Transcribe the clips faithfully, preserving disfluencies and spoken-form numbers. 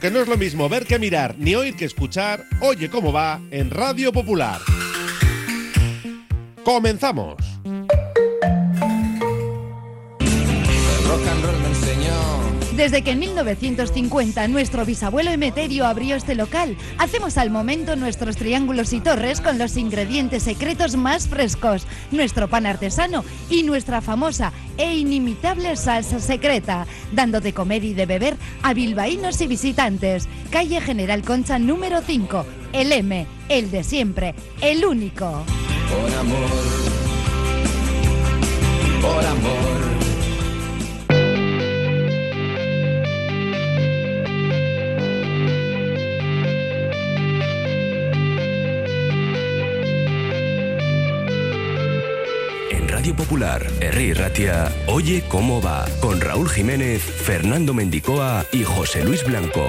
Aunque no es lo mismo ver que mirar, ni oír que escuchar, Oye Cómo Va en Radio Popular. ¡Comenzamos! Desde que en mil novecientos cincuenta nuestro bisabuelo Emeterio abrió este local, hacemos al momento nuestros triángulos y torres con los ingredientes secretos más frescos, nuestro pan artesano y nuestra famosa e inimitable salsa secreta, dando de comer y de beber a bilbaínos y visitantes. Calle General Concha número cinco, el M, el de siempre, el único. Por amor, por amor. Radio Popular, Herri Ratia, Oye Cómo Va, con Raúl Jiménez, Fernando Mendicoa y José Luis Blanco.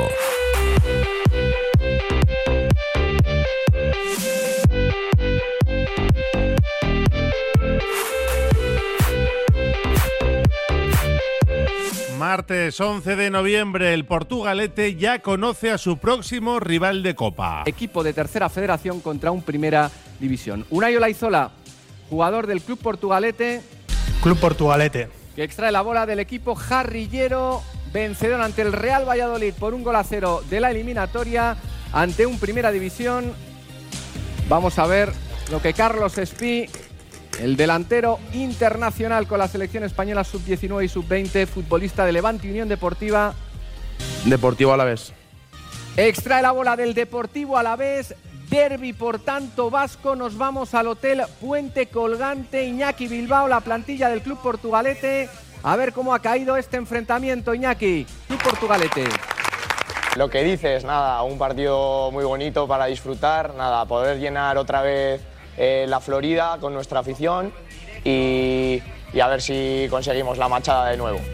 Martes once de noviembre, el Portugalete ya conoce a su próximo rival de Copa. Equipo de tercera federación contra un primera división. Unai Olaizola, jugador del Club Portugalete. Club Portugalete. Que extrae la bola del equipo jarrillero, vencedor ante el Real Valladolid por un gol a cero de la eliminatoria ante un Primera División. Vamos a ver lo que Carlos Espí, el delantero internacional con la selección española sub diecinueve y sub veinte, futbolista de Levante y Unión Deportiva. Deportivo Alavés. Extrae la bola del Deportivo Alavés. Derbi, por tanto, vasco. Nos vamos al Hotel Puente Colgante. Iñaki Bilbao, la plantilla del Club Portugalete. A ver cómo ha caído este enfrentamiento, Iñaki. Club Portugalete. Lo que dices, nada, un partido muy bonito para disfrutar, nada, poder llenar otra vez eh, la Florida con nuestra afición y, y a ver si conseguimos la machada de nuevo.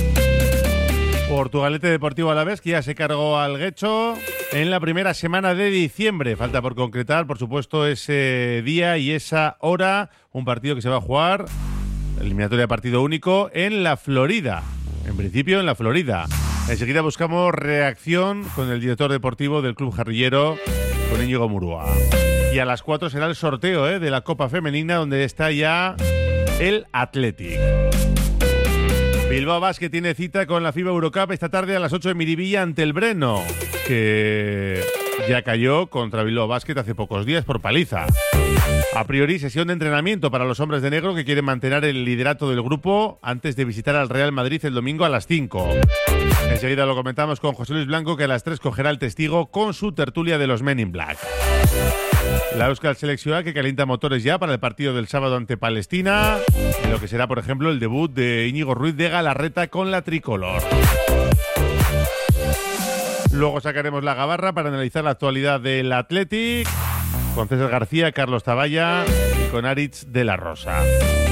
Portugalete Deportivo Alavés, que ya se cargó al Guecho en la primera semana de diciembre. Falta por concretar, por supuesto, ese día y esa hora. Un partido que se va a jugar, eliminatoria de partido único, en la Florida. En principio, en la Florida. Enseguida buscamos reacción con el director deportivo del Club Jarrillero, con Íñigo Murúa. Y a las cuatro será el sorteo ¿eh? de la Copa Femenina, donde está ya el Athletic. Bilbao Basket tiene cita con la FIBA Eurocup esta tarde a las ocho de Miribilla ante el Breno, que ya cayó contra Bilbao Basket hace pocos días por paliza. A priori, sesión de entrenamiento para los hombres de negro que quieren mantener el liderato del grupo antes de visitar al Real Madrid el domingo a las cinco. Enseguida lo comentamos con José Luis Blanco, que a las tres cogerá el testigo con su tertulia de los Men in Black. La Euskal Selección que calienta motores ya para el partido del sábado ante Palestina, en lo que será, por ejemplo, el debut de Íñigo Ruiz de Galarreta con la tricolor. Luego sacaremos la gabarra para analizar la actualidad del Athletic con César García, Carlos Taballa y con Aritz de la Rosa.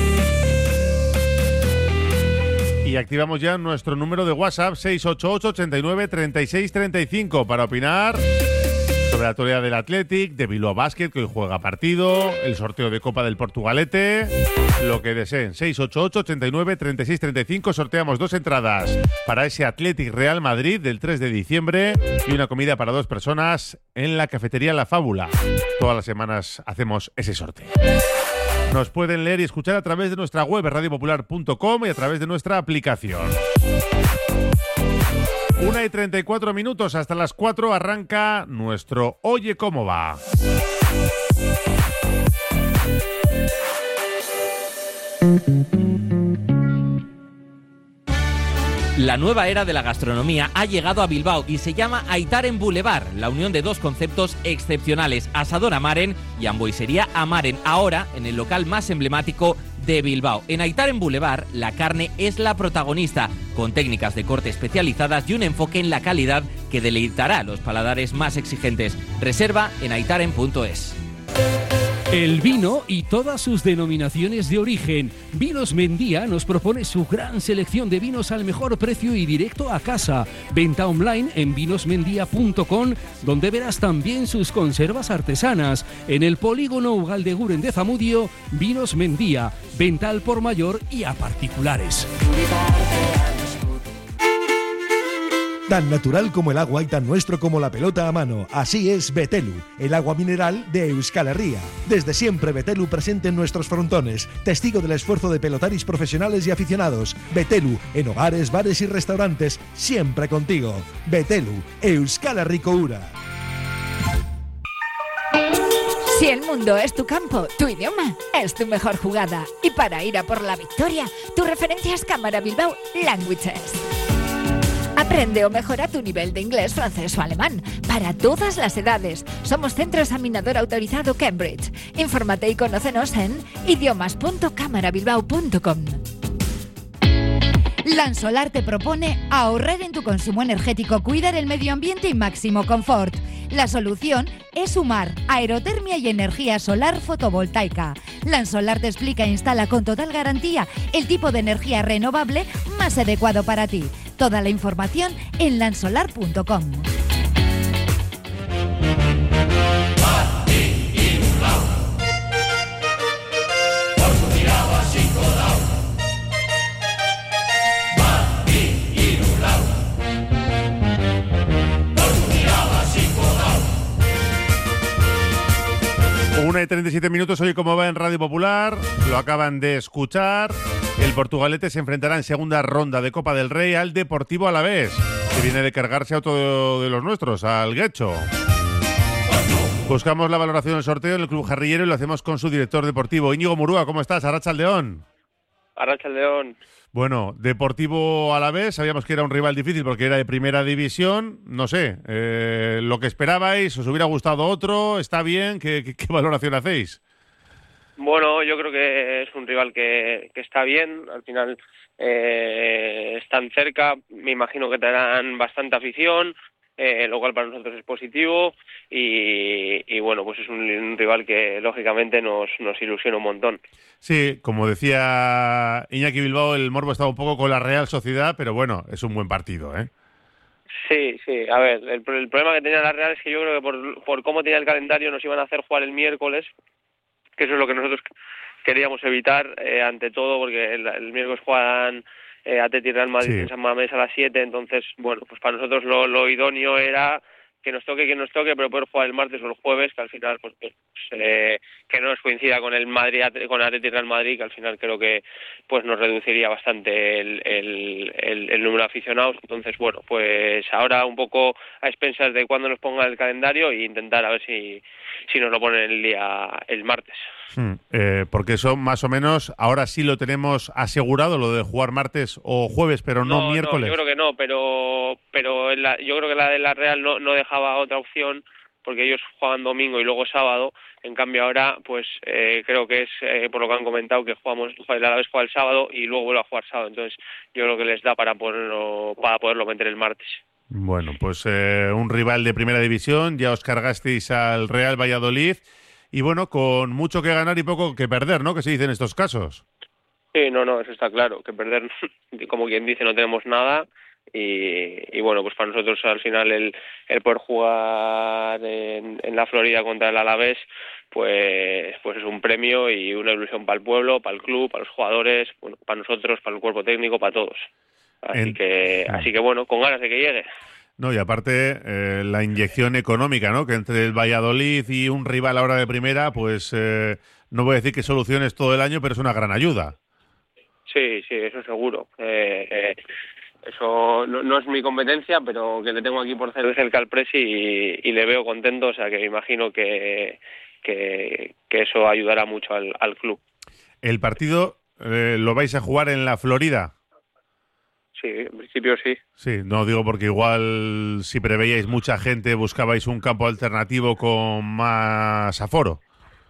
Y activamos ya nuestro número de WhatsApp seis ocho ocho, ochenta y nueve, treinta y seis, treinta y cinco para opinar sobre la actualidad del Athletic, de Bilbao Basket, que hoy juega partido, el sorteo de Copa del Portugalete, lo que deseen. seis ocho ocho, ochenta y nueve, treinta y seis, treinta y cinco. Sorteamos dos entradas para ese Athletic Real Madrid del tres de diciembre y una comida para dos personas en la cafetería La Fábula. Todas las semanas hacemos ese sorteo. Nos pueden leer y escuchar a través de nuestra web radio popular punto com y a través de nuestra aplicación. Una y treinta y cuatro minutos, hasta las cuatro arranca nuestro Oye Cómo Va. La nueva era de la gastronomía ha llegado a Bilbao y se llama Aitaren Boulevard, la unión de dos conceptos excepcionales, Asador Amaren y Hamburguesería Amaren, ahora en el local más emblemático de Bilbao. En Aitaren Boulevard, la carne es la protagonista, con técnicas de corte especializadas y un enfoque en la calidad que deleitará a los paladares más exigentes. Reserva en aitaren punto es. El vino y todas sus denominaciones de origen. Vinos Mendía nos propone su gran selección de vinos al mejor precio y directo a casa. Venta online en vinos mendía punto com, donde verás también sus conservas artesanas. En el polígono Ugaldeguren de Zamudio, Vinos Mendía. Venta al por mayor y a particulares. Tan natural como el agua y tan nuestro como la pelota a mano. Así es Betelu, el agua mineral de Euskal Herria. Desde siempre Betelu presente en nuestros frontones, testigo del esfuerzo de pelotaris profesionales y aficionados. Betelu, en hogares, bares y restaurantes, siempre contigo. Betelu, Euskal Herriko Ura. Si el mundo es tu campo, tu idioma es tu mejor jugada. Y para ir a por la victoria, tu referencia es Cámara Bilbao Languages. Aprende o mejora tu nivel de inglés, francés o alemán para todas las edades. Somos centro examinador autorizado Cambridge. Infórmate y conócenos en idiomas punto cámara bilbao punto com. Lansolar te propone ahorrar en tu consumo energético, cuidar el medio ambiente y máximo confort. La solución es sumar aerotermia y energía solar fotovoltaica. Lansolar te explica e instala con total garantía el tipo de energía renovable más adecuado para ti. Toda la información en lansolar punto com. Una y treinta y siete minutos, hoy como va en Radio Popular, lo acaban de escuchar. El Portugalete se enfrentará en segunda ronda de Copa del Rey al Deportivo Alavés, que viene de cargarse a otro de los nuestros, al Guecho. Buscamos la valoración del sorteo en el Club Jarrillero y lo hacemos con su director deportivo, Íñigo Murúa. ¿Cómo estás? Arratsaldeón. Arratsaldeón. Bueno, Deportivo Alavés, sabíamos que era un rival difícil porque era de primera división. No sé, eh, lo que esperabais, ¿os hubiera gustado otro? ¿Está bien? ¿Qué, qué, qué valoración hacéis? Bueno, yo creo que es un rival que, que está bien. Al final eh, están cerca, me imagino que tendrán bastante afición, eh, lo cual para nosotros es positivo. Y, y bueno, pues es un, un rival que lógicamente nos, nos ilusiona un montón. Sí, como decía Iñaki Bilbao, el morbo estaba un poco con la Real Sociedad, pero bueno, es un buen partido, ¿eh? Sí, sí, a ver, el, el problema que tenía la Real es que yo creo que por, por cómo tenía el calendario nos iban a hacer jugar el miércoles, que eso es lo que nosotros queríamos evitar, eh, ante todo, porque el, el miércoles juegan eh, Atleti Real Madrid sí. en San Mamés a las siete, entonces, bueno, pues para nosotros lo, lo idóneo era que nos toque, que nos toque, pero poder jugar el martes o el jueves, que al final, pues, pues eh, que no nos coincida con el Madrid, con Atleti Real Madrid, que al final creo que pues nos reduciría bastante el, el, el, el número de aficionados. Entonces, bueno, pues ahora un poco a expensas de cuándo nos pongan el calendario e intentar a ver si, si nos lo ponen el día, el martes. Hmm, eh, porque eso más o menos, ahora sí lo tenemos asegurado, lo de jugar martes o jueves, pero no, no miércoles. No, yo creo que no, pero pero la, yo creo que la de la Real no, no dejaba otra opción, porque ellos juegan domingo y luego sábado. En cambio ahora, pues eh, creo que es, eh, por lo que han comentado, que jugamos, el Alavés juega el sábado y luego vuelve a jugar sábado. Entonces yo creo que les da para ponerlo, para poderlo meter el martes. Bueno, pues eh, un rival de primera división, ya os cargasteis al Real Valladolid. Y bueno, con mucho que ganar y poco que perder, ¿no? Que se dice en estos casos. Sí, no, no, eso está claro. Que perder, como quien dice, no tenemos nada. Y, y bueno, pues para nosotros al final el, el poder jugar en, en la Florida contra el Alavés, pues, pues es un premio y una ilusión para el pueblo, para el club, para los jugadores, bueno, para nosotros, para el cuerpo técnico, para todos. Así en... que, así que bueno, con ganas de que llegue. No, y aparte eh, la inyección económica, ¿no? Que entre el Valladolid y un rival ahora de primera, pues eh, no voy a decir que soluciones todo el año, pero es una gran ayuda. Sí, sí, eso seguro. Eh, eh, eso no, no es mi competencia, pero que le tengo aquí por cerca al Presi y, y le veo contento, o sea que me imagino que, que, que eso ayudará mucho al, al club. ¿El partido eh, lo vais a jugar en la Florida? Sí, en principio sí. Sí, no digo porque igual si preveíais mucha gente buscabais un campo alternativo con más aforo.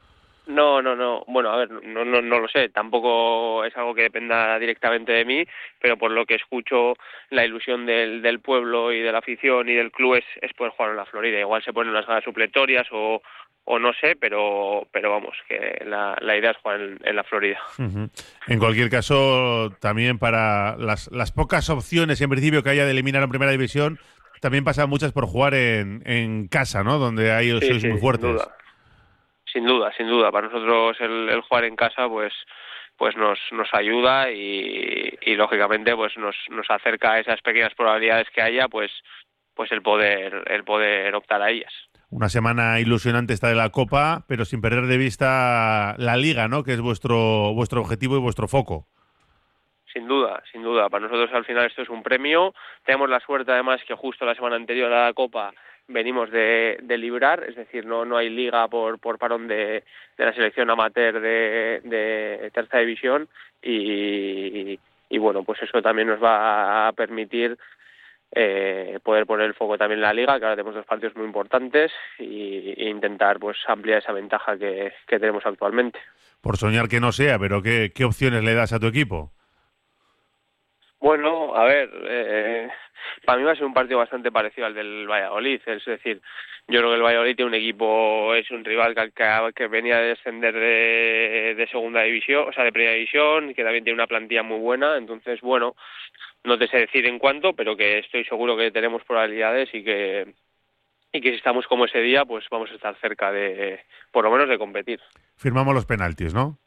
No, no, no. Bueno, a ver, no, no, no lo sé. Tampoco es algo que dependa directamente de mí, pero por lo que escucho, la ilusión del, del pueblo y de la afición y del club es, es poder jugar en la Florida. Igual se ponen unas ganas supletorias o, o no sé, pero pero vamos, que la, la idea es jugar en, en la Florida. Uh-huh. En cualquier caso, también para las, las pocas opciones en principio que haya de eliminar en primera división, también pasan muchas por jugar en, en casa, ¿no? Donde ahí sí, sois sí, muy fuertes. Sin duda. Sin duda, sin duda. Para nosotros el, el jugar en casa, pues pues nos nos ayuda y, y lógicamente pues nos nos acerca a esas pequeñas probabilidades que haya, pues pues el poder el poder optar a ellas. Una semana ilusionante esta de la Copa, pero sin perder de vista la Liga, ¿no? Que es vuestro vuestro objetivo y vuestro foco. Sin duda, sin duda. Para nosotros al final esto es un premio. Tenemos la suerte además que justo la semana anterior a la Copa venimos de, de librar, es decir, no no hay liga por por parón de, de la selección amateur de, de tercera división y, y bueno, pues eso también nos va a permitir eh, poder poner el foco también en la liga, que ahora tenemos dos partidos muy importantes y, e intentar pues ampliar esa ventaja que, que tenemos actualmente. Por soñar que no sea, pero ¿qué, qué opciones le das a tu equipo? Bueno, a ver, eh, para mí va a ser un partido bastante parecido al del Valladolid, es decir, yo creo que el Valladolid tiene un equipo, es un rival que, que, que venía de descender de, de segunda división, o sea, de primera división, que también tiene una plantilla muy buena, entonces, bueno, no te sé decir en cuánto, pero que estoy seguro que tenemos probabilidades y que y que si estamos como ese día, pues vamos a estar cerca de, por lo menos, de competir. Firmamos los penaltis, ¿no?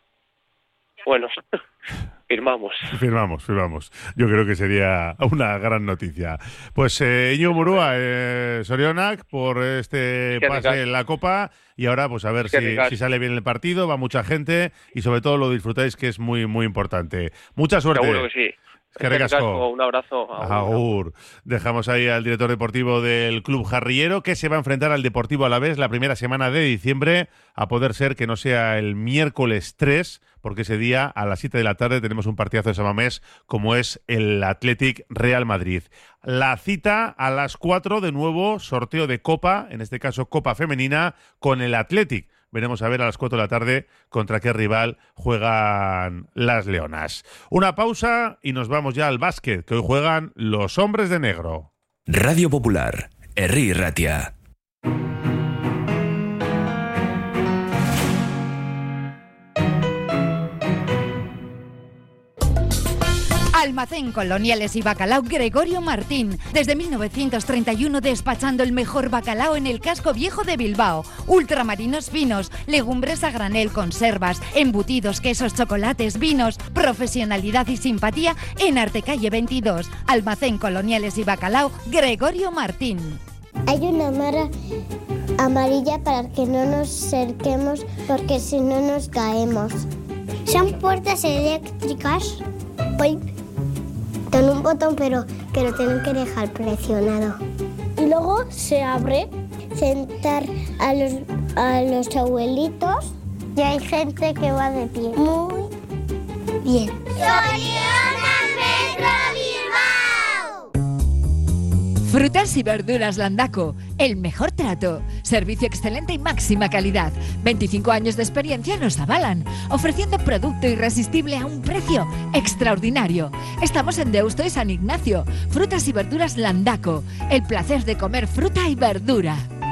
Bueno, firmamos. Firmamos, firmamos. Yo creo que sería una gran noticia. Pues eh, Íñigo Murúa, eh, Sorionak, por este Qué pase ricas. en la Copa. Y ahora, pues a ver Qué si, ricas. si sale bien el partido, va mucha gente y sobre todo lo disfrutáis, que es muy, muy importante. Mucha suerte. Seguro que sí. Que ricasco. Un abrazo. Agur. Dejamos ahí al director deportivo del Club Jarrillero, que se va a enfrentar al Deportivo Alavés la primera semana de diciembre, a poder ser que no sea el miércoles tres, porque ese día a las siete de la tarde tenemos un partidazo de Samamés como es el Athletic Real Madrid. La cita a las cuatro, de nuevo, sorteo de Copa, en este caso Copa Femenina, con el Athletic. Veremos a ver a las cuatro de la tarde contra qué rival juegan las Leonas. Una pausa y nos vamos ya al básquet, que hoy juegan los hombres de negro. Radio Popular, Herri Ratia. Almacén Coloniales y Bacalao Gregorio Martín. Desde mil novecientos treinta y uno despachando el mejor bacalao en el casco viejo de Bilbao. Ultramarinos finos, legumbres a granel, conservas, embutidos, quesos, chocolates, vinos. Profesionalidad y simpatía en Artecalle veintidós. Almacén Coloniales y Bacalao Gregorio Martín. Hay una mara amarilla para que no nos cerquemos porque si no nos caemos. Son puertas eléctricas. Hoy con un botón, pero que lo tienen que dejar presionado. Y luego se abre, sentar a los, a los abuelitos y hay gente que va de pie. Muy bien. Frutas y verduras Landaco, el mejor trato, servicio excelente y máxima calidad. veinticinco años de experiencia nos avalan, ofreciendo producto irresistible a un precio extraordinario. Estamos en Deusto y San Ignacio. Frutas y verduras Landaco, el placer de comer fruta y verdura.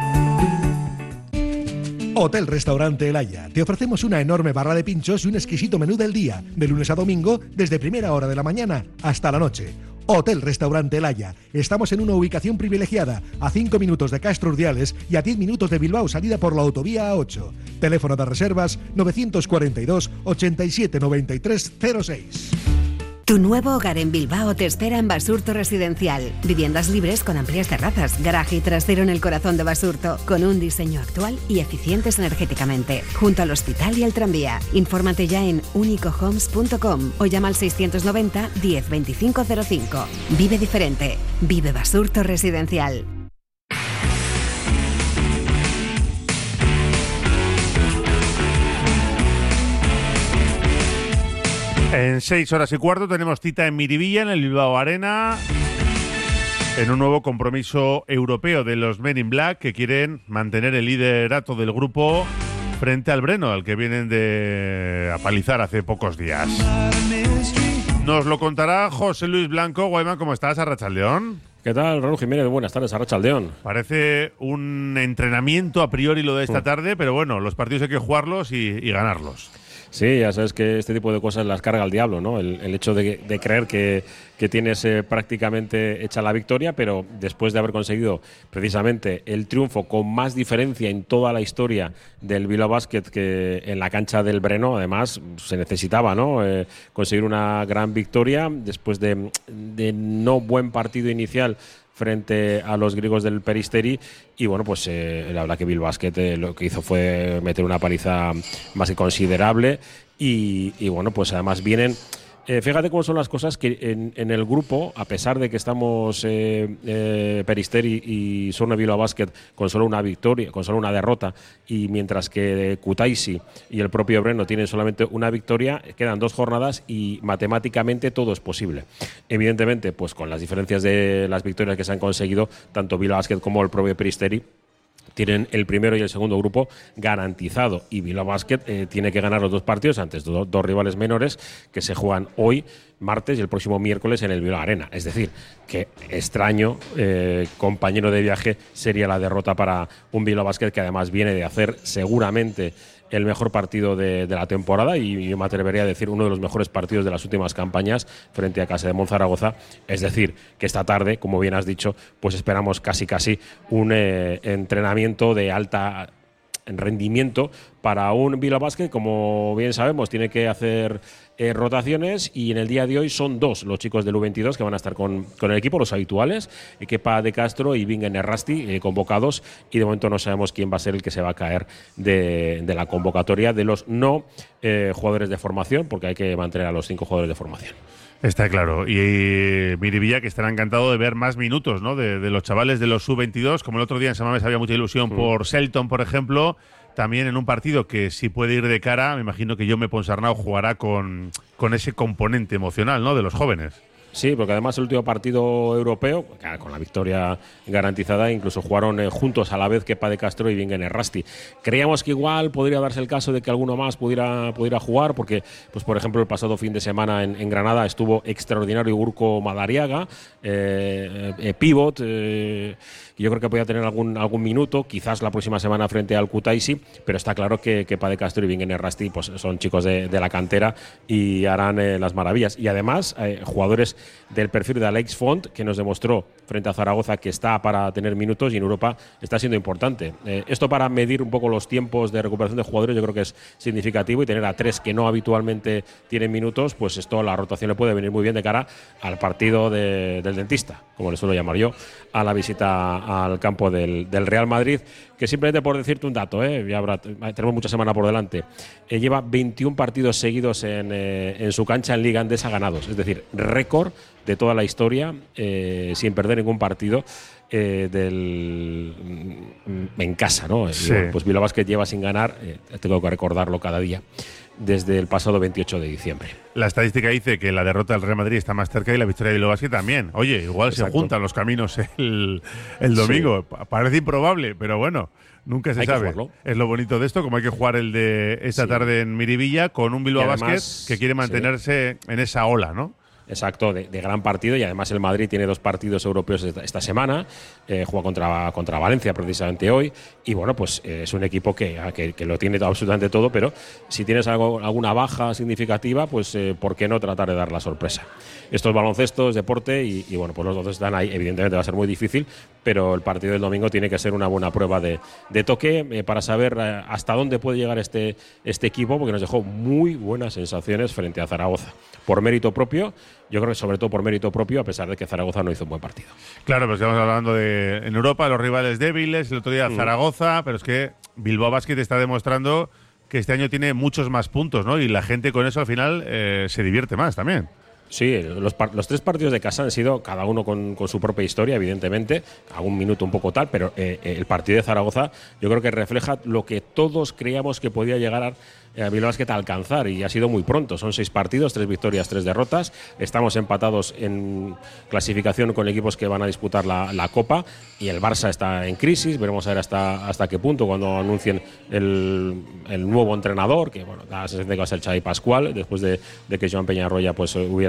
Hotel Restaurante El Haya. Te ofrecemos una enorme barra de pinchos y un exquisito menú del día, de lunes a domingo, desde primera hora de la mañana hasta la noche. Hotel Restaurante El Haya. Estamos en una ubicación privilegiada, a cinco minutos de Castro Urdiales y a diez minutos de Bilbao, salida por la autovía A ocho. Teléfono de reservas novecientos cuarenta y dos, ochenta y siete, noventa y tres, cero seis. Tu nuevo hogar en Bilbao te espera en Basurto Residencial. Viviendas libres con amplias terrazas, garaje y trasero en el corazón de Basurto, con un diseño actual y eficientes energéticamente, junto al hospital y al tranvía. Infórmate ya en unico homes punto com o llama al seiscientos noventa, diez, veinticinco cero cinco. Vive diferente. Vive Basurto Residencial. En seis horas y cuarto tenemos cita en Miribilla, en el Bilbao Arena, en un nuevo compromiso europeo de los Men in Black, que quieren mantener el liderato del grupo frente al Breno, al que vienen de apalizar hace pocos días. Nos lo contará José Luis Blanco. Guayman, ¿cómo estás? Arratsaldeón. ¿Qué tal, Raúl Jiménez? Buenas tardes, Arratsaldeón. Parece un entrenamiento a priori lo de esta tarde, pero bueno, los partidos hay que jugarlos y, y ganarlos. Sí, ya sabes que este tipo de cosas las carga el diablo, ¿no? El, el hecho de, de creer que, que tienes eh, prácticamente hecha la victoria, pero después de haber conseguido precisamente el triunfo con más diferencia en toda la historia del Bilbao Basket, que en la cancha del Breno, además, se necesitaba, ¿no? Eh, conseguir una gran victoria después de, de no buen partido inicial frente a los griegos del Peristeri. Y bueno, pues eh, la verdad que Bilbao Basket eh, lo que hizo fue meter una paliza más que considerable. Y, y bueno, pues además vienen... Eh, fíjate cómo son las cosas, que en, en el grupo, a pesar de que estamos eh, eh, Peristeri y Sorno Bilbao Basket con solo una victoria, con solo una derrota, y mientras que Kutaisi y el propio Breno tienen solamente una victoria, quedan dos jornadas y matemáticamente todo es posible. Evidentemente, pues con las diferencias de las victorias que se han conseguido, tanto Bilbao Basket como el propio Peristeri tienen el primero y el segundo grupo garantizado, y Bilbao Basket eh, tiene que ganar los dos partidos antes, do, dos rivales menores que se juegan hoy, martes, y el próximo miércoles en el Bilbao Arena. Es decir, que extraño eh, compañero de viaje sería la derrota para un Bilbao Basket que además viene de hacer seguramente el mejor partido de, de la temporada, y yo me atrevería a decir uno de los mejores partidos de las últimas campañas frente a Casa de Monzaragoza. Es decir, que esta tarde, como bien has dicho, pues esperamos casi casi un eh, entrenamiento de alta rendimiento para un Bilbao Basket. Como bien sabemos, tiene que hacer eh, rotaciones, y en el día de hoy son dos los chicos del U veintidós que van a estar con, con el equipo, los habituales, Kepa de Castro y Bingen Errasti, eh, convocados, y de momento no sabemos quién va a ser el que se va a caer de, de la convocatoria de los no eh, jugadores de formación, porque hay que mantener a los cinco jugadores de formación. Está claro. Y eh, Miribilla, que estará encantado de ver más minutos, ¿no? De, de los chavales de los U veintidós, como el otro día en Samamés había mucha ilusión mm. por Selton, por ejemplo. También en un partido que si puede ir de cara, me imagino que Jaume Ponsarnau jugará con, con ese componente emocional, ¿no? De los jóvenes. Sí, porque además el último partido europeo, con la victoria garantizada, incluso jugaron eh, juntos a la vez Kepa de Castro y Bingen Errasti. Creíamos que igual podría darse el caso de que alguno más pudiera, pudiera jugar, porque, pues por ejemplo, el pasado fin de semana en, en Granada estuvo extraordinario Urko Madariaga, eh, eh, pivot, eh, yo creo que podía tener algún, algún minuto, quizás la próxima semana frente al Kutaisi, pero está claro que Kepa de Castro y Bingen Errasti pues, son chicos de, de la cantera y harán eh, las maravillas. Y además, eh, jugadores del perfil de Alex Font, que nos demostró frente a Zaragoza que está para tener minutos, y en Europa está siendo importante. Eh, esto para medir un poco los tiempos de recuperación de jugadores yo creo que es significativo, y tener a tres que no habitualmente tienen minutos, pues esto, la rotación le puede venir muy bien de cara al partido de, del dentista, como le suelo llamar yo, a la visita al campo del, del Real Madrid, que simplemente por decirte un dato, eh, ya habrá, tenemos mucha semana por delante, eh, lleva veintiún partidos seguidos en, eh, en su cancha en Liga Andesa ganados, es decir, récord de toda la historia, eh, sin perder ningún partido eh, del en casa, ¿no? Sí. Y bueno, pues Bilbao Basket lleva sin ganar, eh, tengo que recordarlo cada día, desde el pasado veintiocho de diciembre. La estadística dice que la derrota del Real Madrid está más cerca y la victoria de Bilbao Basket también. Oye, igual Exacto. se juntan los caminos el, el domingo. Sí. Parece improbable, pero bueno, nunca se hay sabe. Es lo bonito de esto, como hay que jugar el de esta sí. tarde en Miribilla con un Bilbao Basket que quiere mantenerse sí. en esa ola, ¿no? Exacto, de, de gran partido, y además el Madrid tiene dos partidos europeos esta, esta semana, eh, juega contra, contra Valencia precisamente hoy, y bueno, pues eh, es un equipo que, que, que lo tiene absolutamente todo, pero si tienes algo, alguna baja significativa, pues eh, ¿por qué no tratar de dar la sorpresa? Esto es baloncesto, es deporte, y, y bueno, pues los dos están ahí, evidentemente va a ser muy difícil, pero el partido del domingo tiene que ser una buena prueba de, de toque eh, para saber eh, hasta dónde puede llegar este, este equipo, porque nos dejó muy buenas sensaciones frente a Zaragoza, por mérito propio. Yo creo que sobre todo por mérito propio, a pesar de que Zaragoza no hizo un buen partido. Claro, pero estamos hablando de en Europa, los rivales débiles, el otro día mm. Zaragoza, pero es que Bilbao Basket está demostrando que este año tiene muchos más puntos, ¿no? Y la gente con eso al final eh, se divierte más también. Sí, los, los tres partidos de casa han sido cada uno con, con su propia historia, evidentemente, algún minuto un poco tal, pero eh, el partido de Zaragoza yo creo que refleja lo que todos creíamos que podía llegar a a Bilbao Basket a alcanzar, y ha sido muy pronto. Son seis partidos, tres victorias, tres derrotas. Estamos empatados en clasificación con equipos que van a disputar la, la Copa, y el Barça está en crisis. Veremos a ver hasta, hasta qué punto cuando anuncien el, el nuevo entrenador, que bueno, da la sensación de que va a ser Xavi Pascual, después de, de que Joan Peñarroya pues hubiera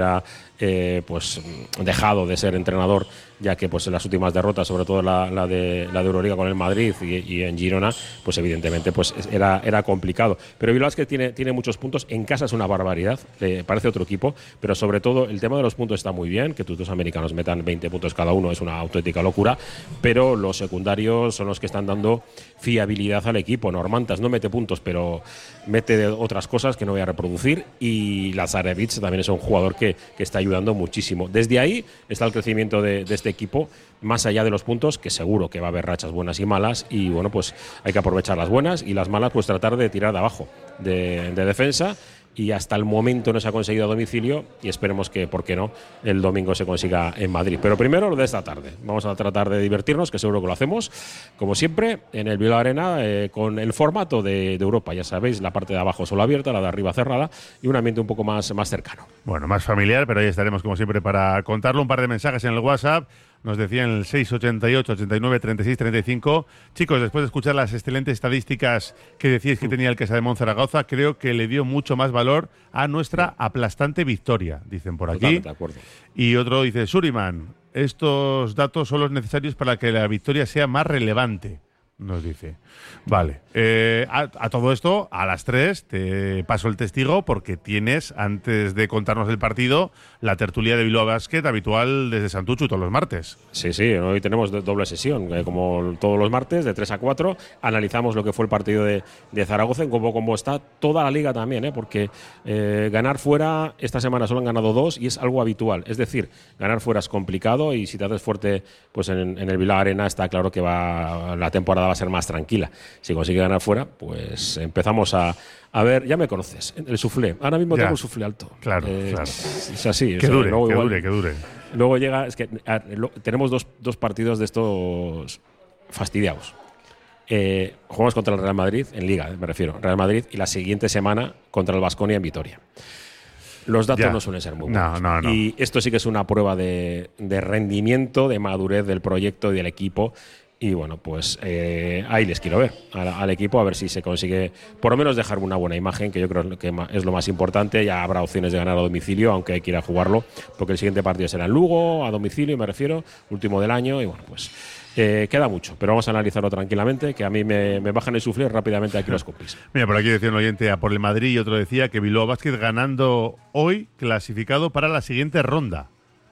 hubiera eh, pues dejado de ser entrenador, ya que pues en las últimas derrotas, sobre todo la, la de la de Euroliga con el Madrid y, y en Girona, pues evidentemente pues era, era complicado. Pero Bilbao Basket tiene, tiene muchos puntos, en casa es una barbaridad, eh, parece otro equipo, pero sobre todo el tema de los puntos está muy bien, que tus dos americanos metan veinte puntos cada uno es una auténtica locura, pero los secundarios son los que están dando fiabilidad al equipo. Normantas no mete puntos, pero mete otras cosas que no voy a reproducir, y Lazarevich también es un jugador que, que está ayudando muchísimo. Desde ahí está el crecimiento de, de este equipo, más allá de los puntos, que seguro que va a haber rachas buenas y malas, y bueno, pues hay que aprovechar las buenas, y las malas pues tratar de tirar de abajo de, de defensa, y hasta el momento no se ha conseguido a domicilio, y esperemos que, por qué no, el domingo se consiga en Madrid. Pero primero lo de esta tarde, vamos a tratar de divertirnos, que seguro que lo hacemos, como siempre, en el Bilbao Arena, eh, con el formato de, de Europa, ya sabéis, la parte de abajo solo abierta, la de arriba cerrada, y un ambiente un poco más, más cercano. Bueno, más familiar, pero ahí estaremos como siempre para contarlo. Un par de mensajes en el WhatsApp. Nos decían el seis ochenta y ocho, ochenta y nueve, treinta y seis, treinta y cinco. Chicos, después de escuchar las excelentes estadísticas que decíais que tenía el Casademón Zaragoza, creo que le dio mucho más valor a nuestra aplastante victoria, dicen por aquí. Totalmente de acuerdo. Y otro dice, Suriman, estos datos son los necesarios para que la victoria sea más relevante, nos dice. Vale. Eh, a, a todo esto, a las tres te paso el testigo, porque tienes, antes de contarnos el partido, la tertulia de Bilbao Basket habitual desde Santuchu todos los martes. Sí, sí, hoy tenemos doble sesión, eh, como todos los martes, de tres a cuatro. Analizamos lo que fue el partido de, de Zaragoza, en cómo, cómo está toda la liga también, eh, porque eh, ganar fuera, esta semana solo han ganado dos y es algo habitual. Es decir, ganar fuera es complicado, y si te haces fuerte pues en, en el Bilbao Arena, está claro que va, la temporada va a ser más tranquila. Si consigue ganar fuera, pues empezamos a, a ver, ya me conoces, el suflé. Ahora mismo ya tengo el suflé alto. Claro, eh, claro. Es así. Que o sea, dure, luego que igual, dure, que dure. Luego llega, es que a, lo, tenemos dos, dos partidos de estos fastidiados. Eh, jugamos contra el Real Madrid, en Liga, me refiero, Real Madrid, y la siguiente semana contra el Baskonia en Vitoria. Los datos ya. no suelen ser muy buenos. No, no, no. Y esto sí que es una prueba de, de rendimiento, de madurez del proyecto y del equipo. Y bueno, pues eh, ahí les quiero ver al, al equipo, a ver si se consigue por lo menos dejar una buena imagen, que yo creo que es lo más importante. Ya habrá opciones de ganar a domicilio, aunque hay que ir a jugarlo, porque el siguiente partido será en Lugo, a domicilio me refiero, último del año, y bueno, pues eh, queda mucho, pero vamos a analizarlo tranquilamente, que a mí me, me bajan el suflé rápidamente aquí los compis. Mira, por aquí decía un oyente a por el Madrid, y otro decía que Bilbao Basket ganando hoy, clasificado para la siguiente ronda.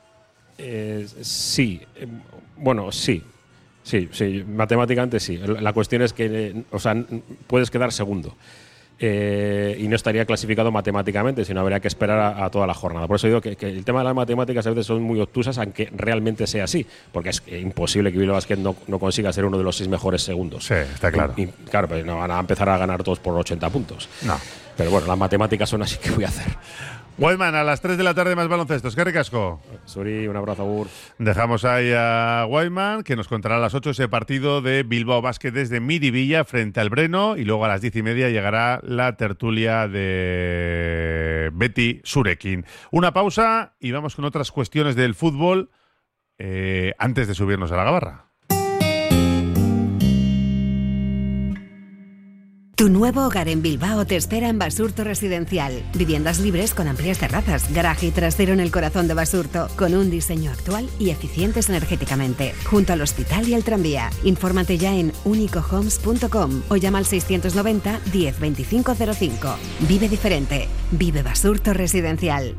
Eh, sí, eh, bueno, sí. Sí, sí, matemáticamente sí. La cuestión es que, o sea, puedes quedar segundo. Eh, y no estaría clasificado matemáticamente, sino habría que esperar a, a toda la jornada. Por eso digo que, que el tema de las matemáticas a veces son muy obtusas, aunque realmente sea así, porque es imposible que Bilbao Basket no, no consiga ser uno de los seis mejores segundos. Sí, está claro. Y, y, claro, pero no van a empezar a ganar todos por ochenta puntos. No. Pero bueno, las matemáticas son así que voy a hacer. Whiteman, a las tres de la tarde más baloncestos. ¡Qué ricasco! Suri, un abrazo, Agur. Dejamos ahí a Whiteman, que nos contará a las ocho ese partido de Bilbao Basket desde Miribilla frente al Breno, y luego a las diez y media llegará la tertulia de Betty Surekin. Una pausa y vamos con otras cuestiones del fútbol eh, antes de subirnos a la gabarra. Tu nuevo hogar en Bilbao te espera en Basurto Residencial. Viviendas libres con amplias terrazas, garaje y trasero en el corazón de Basurto, con un diseño actual y eficientes energéticamente, junto al hospital y al tranvía. Infórmate ya en unico homes punto com o llama al seiscientos noventa, diez, veinticinco cero cinco. Vive diferente. Vive Basurto Residencial.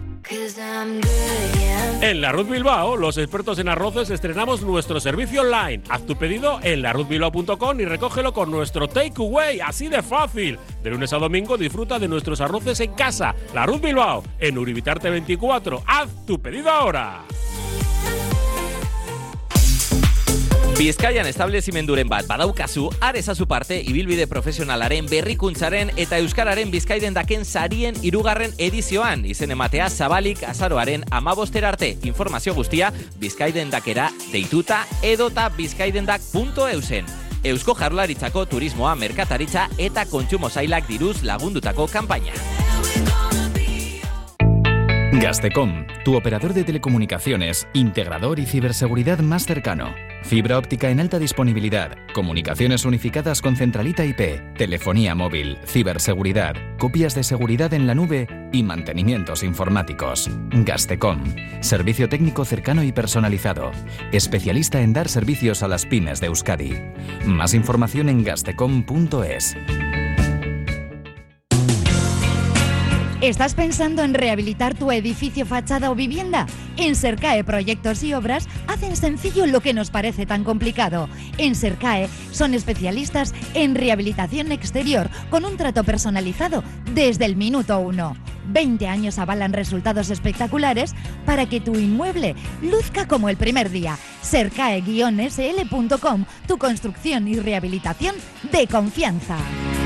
En La Ruz Bilbao, los expertos en arroces, estrenamos nuestro servicio online. Haz tu pedido en la ruz bilbao punto com y recógelo con nuestro takeaway, así de fácil. De lunes a domingo disfruta de nuestros arroces en casa. La Ruz Bilbao, en Uribitarte veinticuatro. Haz tu pedido ahora. Bizkaian establezimenduren bat badaukazu, Ares azu parte ibilbide profesionalaren berrikuntzaren eta euskararen Bizkaiden daken sarien hirugarren edizioan. Izen ematea zabalik azaroaren amabostera arte. Informazio guztia bizkaidendakera deituta edota bizkaidendak puntu eusen. Eusko Jaurlaritzako turismoa, merkataritza eta kontsumo sailak diruz lagundutako kanpaina. Gastecom, tu operador de telecomunicaciones, integrador y ciberseguridad más cercano. Fibra óptica en alta disponibilidad, comunicaciones unificadas con centralita I P, telefonía móvil, ciberseguridad, copias de seguridad en la nube y mantenimientos informáticos. Gastecom, servicio técnico cercano y personalizado, especialista en dar servicios a las pymes de Euskadi. Más información en gastecom punto es. ¿Estás pensando en rehabilitar tu edificio, fachada o vivienda? En Sercae Proyectos y Obras hacen sencillo lo que nos parece tan complicado. En Sercae son especialistas en rehabilitación exterior con un trato personalizado desde el minuto uno. veinte años avalan resultados espectaculares para que tu inmueble luzca como el primer día. Sercae guion ese ele punto com, tu construcción y rehabilitación de confianza.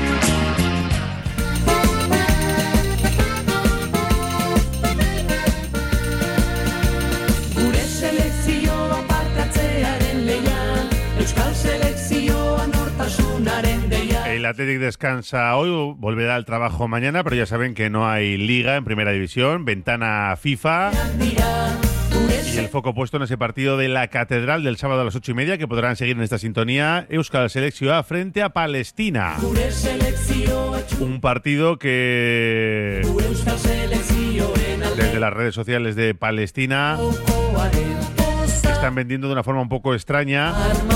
El Athletic descansa hoy, volverá al trabajo mañana, pero ya saben que no hay liga en primera división, ventana FIFA y el foco puesto en ese partido de la Catedral del sábado a las ocho y media que podrán seguir en esta sintonía. Euskal Selección frente a Palestina. Un partido que desde las redes sociales de Palestina están vendiendo de una forma un poco extraña,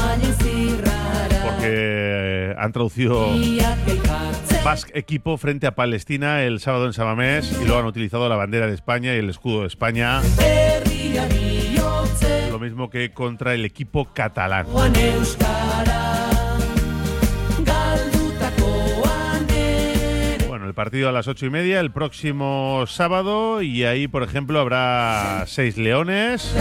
porque han traducido Basque Equipo frente a Palestina el sábado en Samamés y luego han utilizado la bandera de España y el escudo de España, lo mismo que contra el equipo catalán. Bueno, el partido a las ocho y media el próximo sábado, y ahí, por ejemplo, habrá seis leones,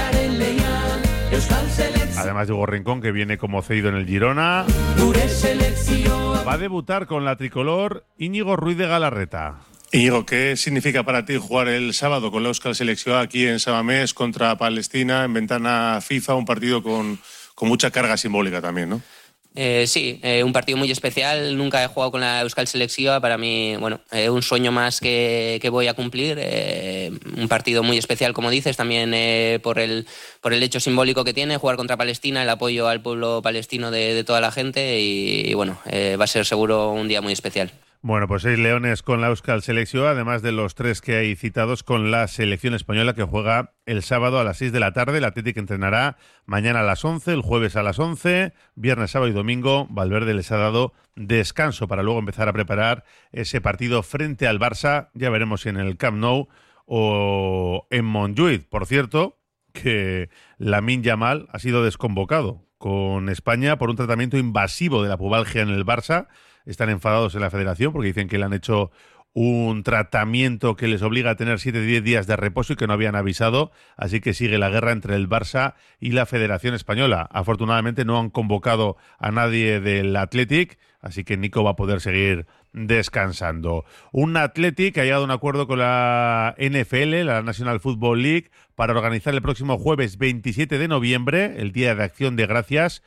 además de Hugo Rincón, que viene como cedido en el Girona. Va a debutar con la tricolor Íñigo Ruiz de Galarreta. Íñigo, ¿qué significa para ti jugar el sábado con la Euskal Selección aquí en Samamés contra Palestina en ventana FIFA? Un partido con, con mucha carga simbólica también, ¿no? Eh, sí, eh, un partido muy especial. Nunca he jugado con la Euskal Selección. Para mí, bueno, eh, un sueño más que, que voy a cumplir. Eh, un partido muy especial, como dices, también eh, por el por el hecho simbólico que tiene, jugar contra Palestina, el apoyo al pueblo palestino de, de toda la gente y, y bueno, eh, va a ser seguro un día muy especial. Bueno, pues seis leones con la Euskal Selección, además de los tres que hay citados con la selección española, que juega el sábado a las seis de la tarde. El Athletic entrenará mañana a las once, el jueves a las once, viernes, sábado y domingo. Valverde les ha dado descanso para luego empezar a preparar ese partido frente al Barça. Ya veremos si en el Camp Nou o en Montjuïc. Por cierto, que Lamine Yamal ha sido desconvocado con España por un tratamiento invasivo de la pubalgia en el Barça. Están enfadados en la federación porque dicen que le han hecho un tratamiento que les obliga a tener siete a diez días de reposo y que no habían avisado. Así que sigue la guerra entre el Barça y la Federación Española. Afortunadamente no han convocado a nadie del Athletic, así que Nico va a poder seguir descansando. Un Athletic que ha llegado a un acuerdo con la N F L, la National Football League, para organizar el próximo jueves veintisiete de noviembre, el Día de Acción de Gracias,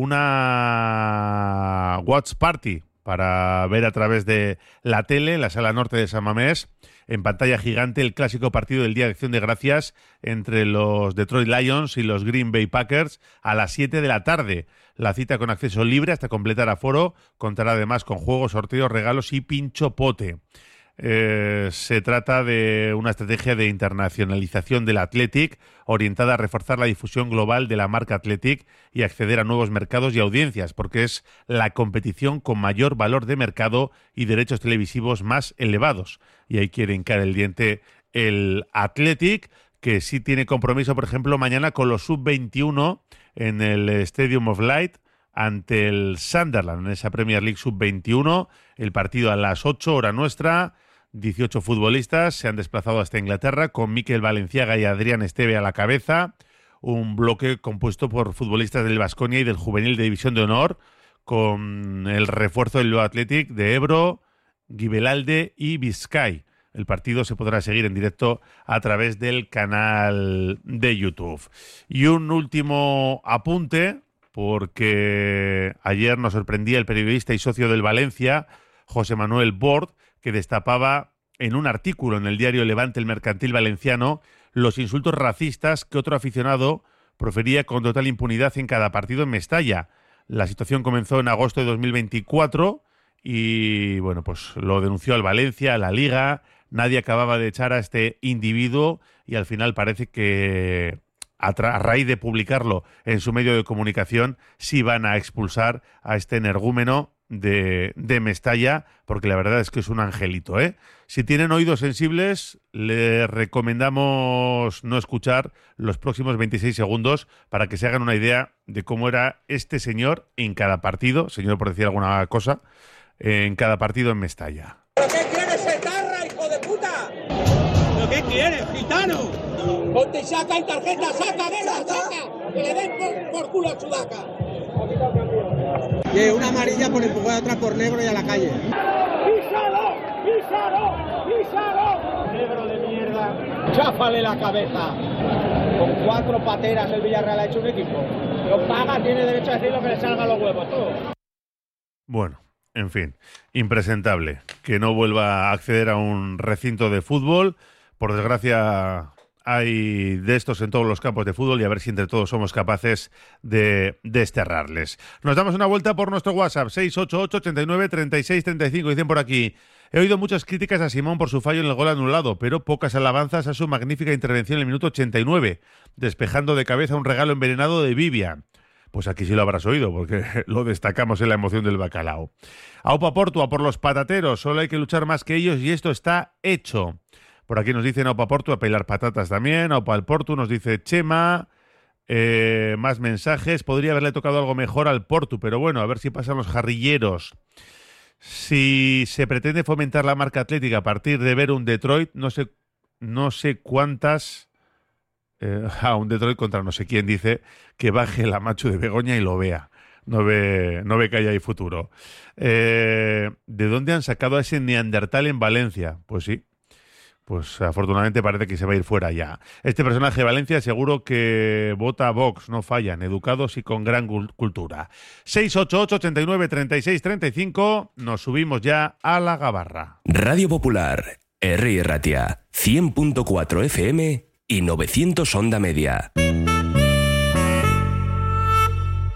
una watch party para ver a través de la tele, en la sala norte de San Mamés, en pantalla gigante, el clásico partido del Día de Acción de Gracias entre los Detroit Lions y los Green Bay Packers a las siete de la tarde. La cita con acceso libre hasta completar aforo contará además con juegos, sorteos, regalos y pincho pote. Eh, se trata de una estrategia de internacionalización del Athletic orientada a reforzar la difusión global de la marca Athletic y acceder a nuevos mercados y audiencias, porque es la competición con mayor valor de mercado y derechos televisivos más elevados. Y ahí quiere hincar el diente el Athletic, que sí tiene compromiso, por ejemplo, mañana con los sub veintiuno en el Stadium of Light ante el Sunderland, en esa Premier League sub veintiuno, el partido a las ocho, hora nuestra. dieciocho futbolistas se han desplazado hasta Inglaterra con Mikel Valenciaga y Adrián Esteve a la cabeza. Un bloque compuesto por futbolistas del Baskonia y del Juvenil de División de Honor, con el refuerzo del Bilbao Athletic de Ebro, Gibelalde y Vizcay. El partido se podrá seguir en directo a través del canal de YouTube. Y un último apunte, porque ayer nos sorprendía el periodista y socio del Valencia, José Manuel Bord, que destapaba en un artículo en el diario Levante, el Mercantil Valenciano, los insultos racistas que otro aficionado profería con total impunidad en cada partido en Mestalla. La situación comenzó en agosto de dos mil veinticuatro y, bueno, pues lo denunció al Valencia, a la Liga. Nadie acababa de echar a este individuo y al final parece que a, a raíz de publicarlo en su medio de comunicación sí van a expulsar a este energúmeno de, de Mestalla, porque la verdad es que es un angelito, ¿eh? Si tienen oídos sensibles, les recomendamos no escuchar los próximos veintiséis segundos para que se hagan una idea de cómo era este señor en cada partido, señor por decir alguna cosa, en cada partido en Mestalla. ¿Pero qué quieres, etarra, hijo de puta? ¿Pero qué quieres, gitano? Ponte saca y tarjeta, saca, venga, saca. Que le den por, por culo a Sudaca. Y una amarilla por empujar a otra por negro y a la calle. ¡Písalo! ¡Písalo! ¡Písalo! Negro de mierda. Cháfale la cabeza. Con cuatro pateras el Villarreal ha hecho un equipo. Lo paga, tiene derecho a decir lo que le salga a los huevos, todo. Bueno, en fin, impresentable que no vuelva a acceder a un recinto de fútbol. Por desgracia, hay de estos en todos los campos de fútbol y a ver si entre todos somos capaces de desterrarles. Nos damos una vuelta por nuestro WhatsApp, seis ocho ocho, ochenta y nueve, treinta y seis, treinta y cinco. Dicen por aquí: he oído muchas críticas a Simón por su fallo en el gol anulado, pero pocas alabanzas a su magnífica intervención en el minuto ochenta y nueve, despejando de cabeza un regalo envenenado de Vivian. Pues aquí sí lo habrás oído, porque lo destacamos en la emoción del bacalao. Aupa Portua, por los patateros, solo hay que luchar más que ellos y esto está hecho. Por aquí nos dicen Aupa Portu, a pelar patatas también. Aupa al Portu nos dice Chema. Eh, más mensajes. Podría haberle tocado algo mejor al Portu, pero bueno, a ver si pasan los jarrilleros. Si se pretende fomentar la marca atlética a partir de ver un Detroit, no sé, no sé cuántas... Eh, a un Detroit contra no sé quién, dice que baje la macho de Begoña y lo vea. No ve, no ve que haya ahí futuro. Eh, ¿De dónde han sacado a ese neandertal en Valencia? Pues sí. Pues afortunadamente parece que se va a ir fuera ya. Este personaje de Valencia seguro que vota a Vox, no fallan, educados y con gran cultura. seis ocho ocho, ochenta y nueve, treinta y seis, treinta y cinco, nos subimos ya a la gabarra. Radio Popular, Herri Ratia, cien punto cuatro F M y novecientos onda media.